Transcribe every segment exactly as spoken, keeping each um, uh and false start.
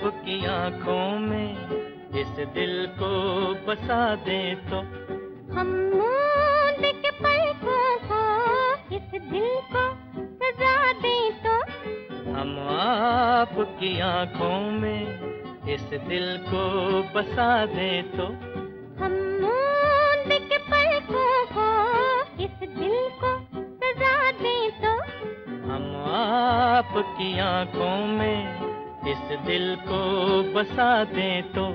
आपकी आंखों में इस दिल को बसा दे तो हम मूंद के पलकों को इस दिल को सजा दे तो हम आपकी आंखों में इस दिल को बसा दे तो हम मूंद के पलकों को इस दिल को सजा दे तो हम आपकी आंखों में इस दिल को बसा दे तो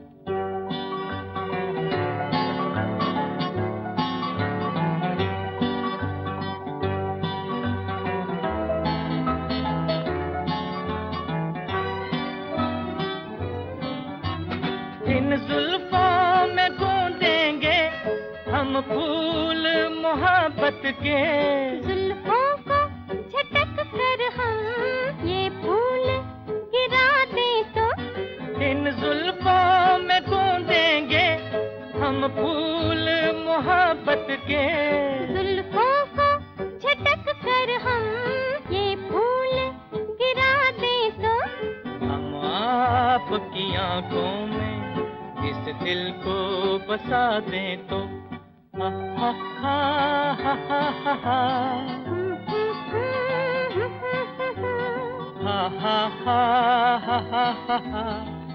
इन जुल्फों में गूंदेंगे हम फूल मोहब्बत के। जुल्फों को झटक कर हम ये फूल गिरा दे तो इन जुल्फों में गूंदेंगे हम फूल मोहब्बत के। जुल्फों को झटक कर हम ये फूल गिरा दे तो हम आपकी आंखों में इस दिल को बसा दे तो हा हा हा हा हा हा हा हा हा हा हा हा।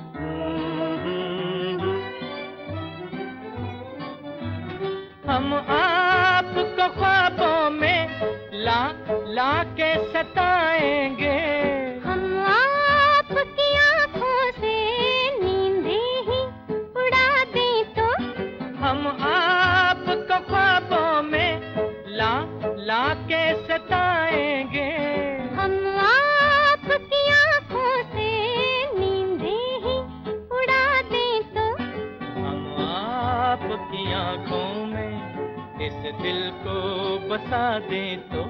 हम आपको ख्वाबों में ला ला के सताएंगे। हम आपकी आंखों से नींदें ही उड़ा दें तो हम आपको ख्वाबों में ला ला के सताएंगे। हम आपकी आंखों से नींदें ही उड़ा दें तो हम आपकी आंखों में इस दिल को बसा दे तो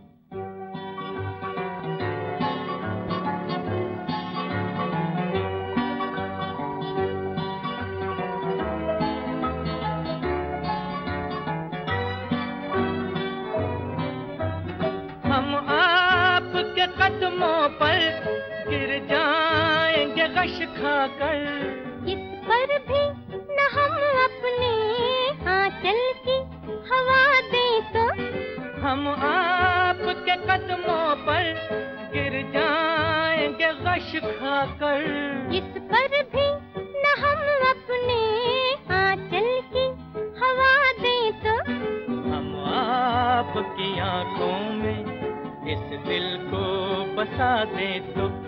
हम आपके कदमों पर गिर जाएंगे गश खाकर। इस पर भी न हम अपने आंचल की हवा दें तो हम आपके कदमों पर गिर जाएंगे गश खाकर। इस पर भी न हम अपने आंचल की हवा दें तो हम आपकी आंखों में इस दिल को बसा दे तो